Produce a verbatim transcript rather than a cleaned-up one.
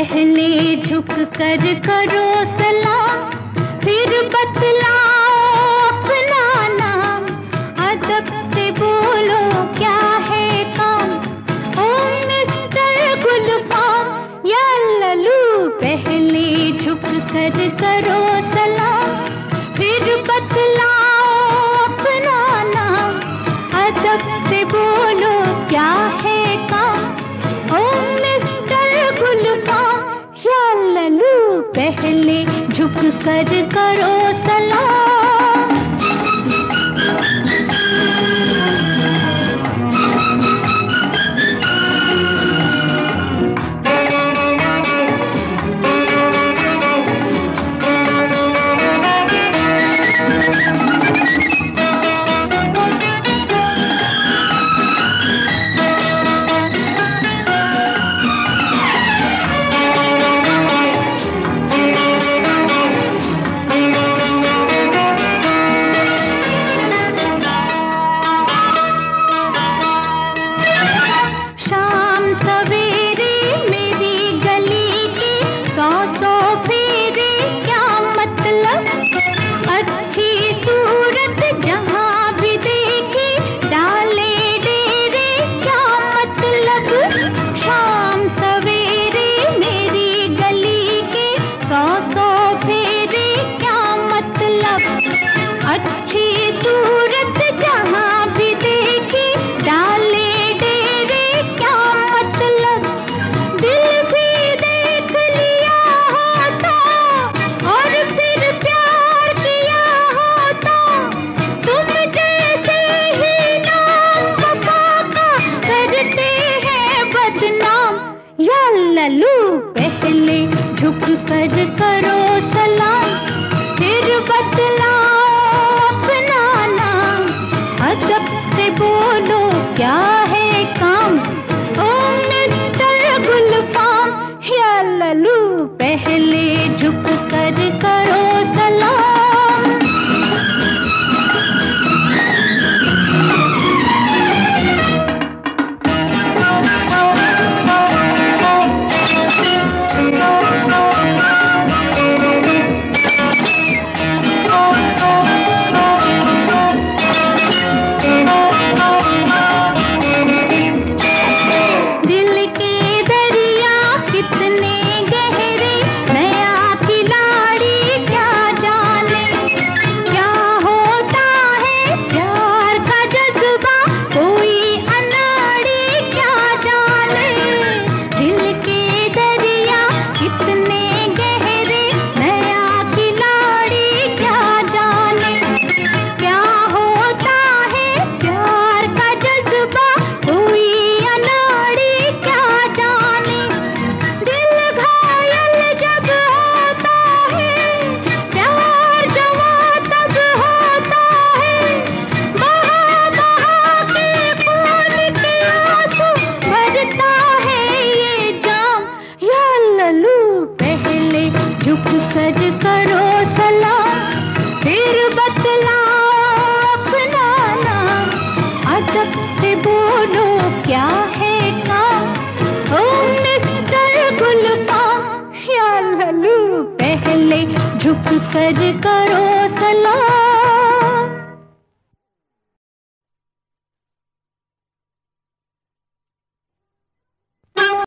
पहले झुक कर करो सलाम, फिर बतलाओ अपना नाम। अदब से बोलो क्या है काम, ओ मिस्टर गुलफाम या लल्लू। पहले झुक कर करो सलाम, फिर बतलाओ अपना नाम। अदब से बोलो क्या है काम, ओ मिस्टर गुलफाम या लल्लू। पहले झुक कर करो सलाम। अच्छी सूरत जहाँ भी देखी, डाले डेरे क्या मतलब। दिल भी देख लिया होता और फिर प्यार किया होता। तुम जैसे ही नाम वफा का करते हैं बदनाम या लल्लू। पहले झुक कर करो सलाम, फिर बतलाओ अपना नाम। अदब से बोलो क्या है काम, ओ मिस्टर गुलफाम या लल्लू। पहले झुक कर करो सलाम। झुक कर करो सलाम, फिर बतलाओ अपना नाम। अदब से बोलो क्या है काम, ओ मिस्टर गुलफाम या लल्लू। पहले झुक कर करो सलाम।